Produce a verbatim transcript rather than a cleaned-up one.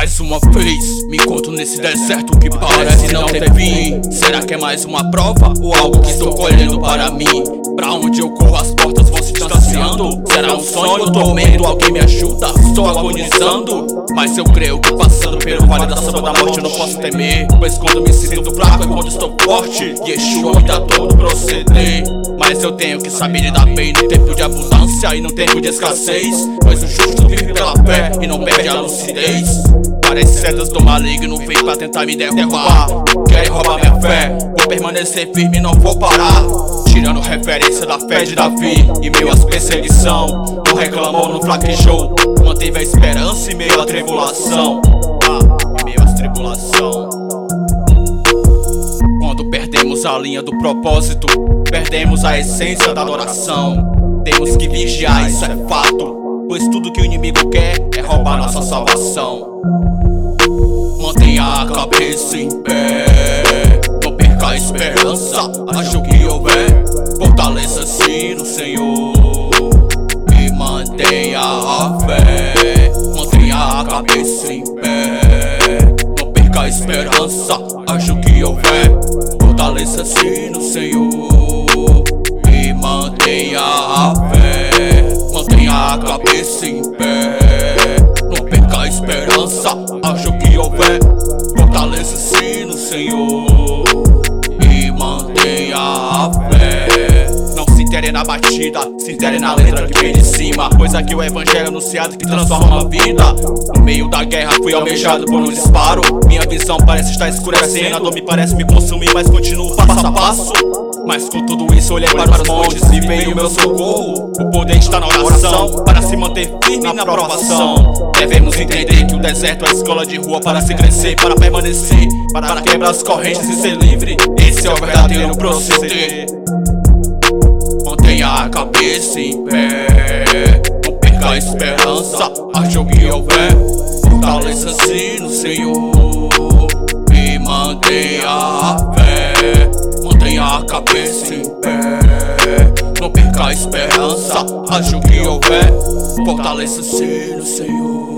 Mais uma vez, me encontro nesse deserto que parece não ter fim. Será que é mais uma prova ou algo que estou colhendo para mim? Pra onde eu corro as portas vão se distanciando. Será um sonho ou tormento? Alguém me ajuda? Estou agonizando, mas eu creio que passando pelo vale da sombra da morte eu não posso temer. Pois quando me sinto fraco é quando estou forte. Yeshua me dá todo proceder. Mas eu tenho que saber lidar bem no tempo de abundância e no tempo de escassez. Pois o justo vive pela fé e não perde a lucidez. Várias setas do maligno vêm pra tentar me derrubar. Querem roubar minha fé, vou permanecer firme e não vou parar. Tirando referência da fé de Davi e meio às perseguição. Não reclamou, não fraquejou, manteve a esperança em meio à tribulação. Ah, em meio às tribulação. Quando perdemos a linha do propósito, perdemos a essência da adoração. Temos que vigiar, isso é fato, pois tudo que o inimigo quer é roubar nossa salvação. Mantenha a cabeça em pé, não perca a esperança, ache o que houver. Fortaleça-se no Senhor e mantenha a fé. Mantenha a cabeça em pé, não perca a esperança, ache o que houver. Fortaleça-se no Senhor e mantenha a fé. Mantenha a cabeça em pé, não perca a esperança, ache o que houver. Fortaleça-se no Senhor e mantenha a fé. Não se interem na batida, se interem na letra que vem de cima, pois aqui o evangelho anunciado que transforma a vida. No meio da guerra fui almejado por um disparo. Minha visão parece estar escurecendo, a dor me parece me consumir, mas continuo passo a passo. Mas com tudo isso olhei para os montes e veio o meu socorro. O poder está na oração, para se manter firme na provação. Devemos entender que o deserto é a escola de rua para se crescer, para permanecer, para quebrar as correntes e ser livre. Esse é o verdadeiro proceder. Mantenha a cabeça em pé, não perca a esperança, ache o que houver. Fortaleça-se no Senhor e mantenha a fé. Mantenha a cabeça em pé, não perca a esperança, ache o que houver. Fortaleça-se no Senhor